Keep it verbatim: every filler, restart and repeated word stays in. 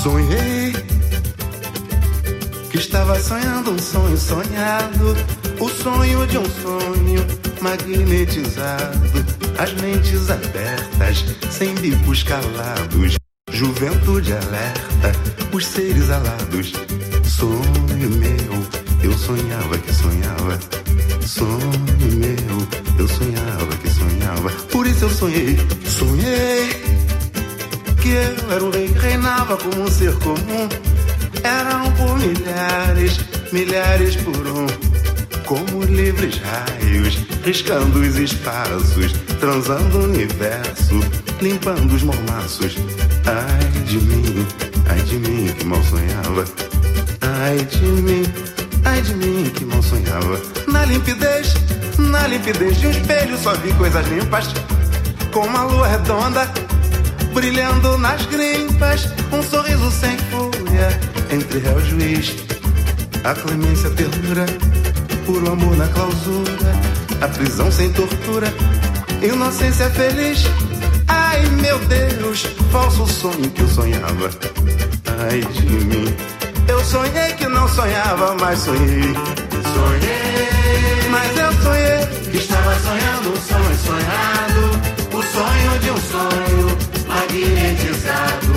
Sonhei que estava sonhando um sonho sonhado, o sonho de um sonho magnetizado, as mentes abertas, sem bicos calados, juventude alerta, os seres alados. Sonho meu, eu sonhava que sonhava. Sonho meu, eu sonhava que sonhava. Por isso eu sonhei, sonhei que eu era um rei que reinava como um ser comum. Eram por milhares, milhares por um, como livres raios, riscando os espaços, transando o universo, limpando os mormaços. Ai de mim, ai de mim que mal sonhava. Ai de mim, ai de mim que mal sonhava. Na limpidez, na limpidez de um espelho só vi coisas limpas, com uma lua redonda brilhando nas grimpas, um sorriso sem fúria entre réu e juiz, a clemência, a ternura, puro amor na clausura, a prisão sem tortura, inocência feliz. Ai meu Deus, falso sonho que eu sonhava. Ai de mim, eu sonhei que não sonhava, mas sonhei. Sonhei, mas eu sonhei que estava sonhando um sonho sonhado, o sonho de um sonho magnetizado,